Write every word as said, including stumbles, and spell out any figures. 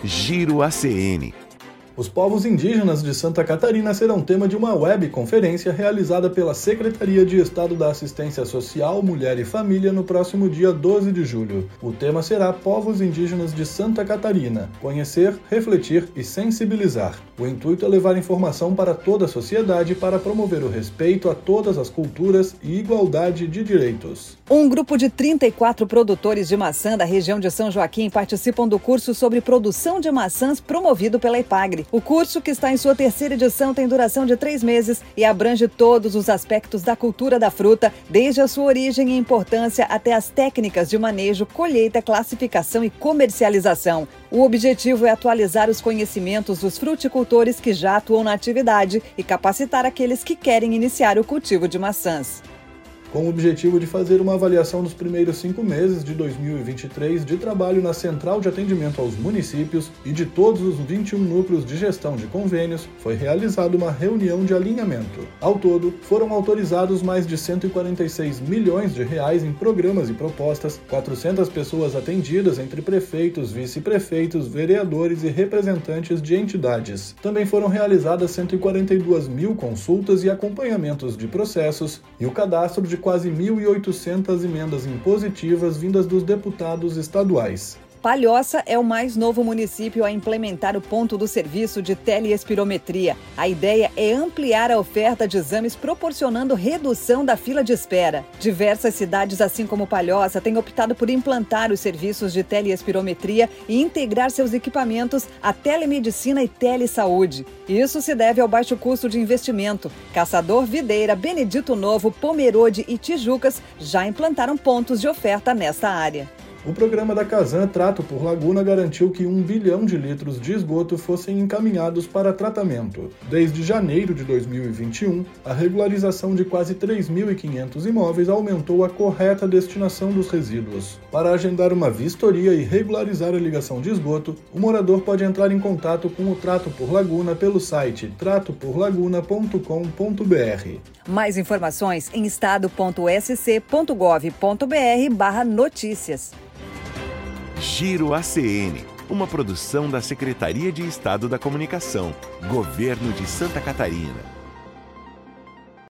Giro A C N. Os povos indígenas de Santa Catarina serão tema de uma webconferência realizada pela Secretaria de Estado da Assistência Social, Mulher e Família no próximo dia doze de julho. O tema será Povos Indígenas de Santa Catarina, conhecer, refletir e sensibilizar. O intuito é levar informação para toda a sociedade para promover o respeito a todas as culturas e igualdade de direitos. Um grupo de trinta e quatro produtores de maçã da região de São Joaquim participam do curso sobre produção de maçãs promovido pela Epagre. O curso, que está em sua terceira edição, tem duração de três meses e abrange todos os aspectos da cultura da fruta, desde a sua origem e importância até as técnicas de manejo, colheita, classificação e comercialização. O objetivo é atualizar os conhecimentos dos fruticultores que já atuam na atividade e capacitar aqueles que querem iniciar o cultivo de maçãs. Com o objetivo de fazer uma avaliação dos primeiros cinco meses de dois mil e vinte e três de trabalho na Central de Atendimento aos Municípios e de todos os vinte e um núcleos de gestão de convênios, foi realizada uma reunião de alinhamento. Ao todo, foram autorizados mais de cento e quarenta e seis milhões de reais em programas e propostas, quatrocentas pessoas atendidas entre prefeitos, vice-prefeitos, vereadores e representantes de entidades. Também foram realizadas cento e quarenta e duas mil consultas e acompanhamentos de processos e o cadastro de quase mil e oitocentas emendas impositivas vindas dos deputados estaduais. Palhoça é o mais novo município a implementar o ponto do serviço de teleespirometria. A ideia é ampliar a oferta de exames, proporcionando redução da fila de espera. Diversas cidades, assim como Palhoça, têm optado por implantar os serviços de teleespirometria e integrar seus equipamentos à telemedicina e telesaúde. Isso se deve ao baixo custo de investimento. Caçador, Videira, Benedito Novo, Pomerode e Tijucas já implantaram pontos de oferta nesta área. O programa da Casan Trato por Laguna garantiu que um bilhão de litros de esgoto fossem encaminhados para tratamento. Desde janeiro de dois mil e vinte e um, a regularização de quase três mil e quinhentos imóveis aumentou a correta destinação dos resíduos. Para agendar uma vistoria e regularizar a ligação de esgoto, o morador pode entrar em contato com o Trato por Laguna pelo site trato por laguna ponto com ponto b r. Mais informações em estado ponto s c ponto gov ponto b r barra notícias. Giro A C N, uma produção da Secretaria de Estado da Comunicação, Governo de Santa Catarina.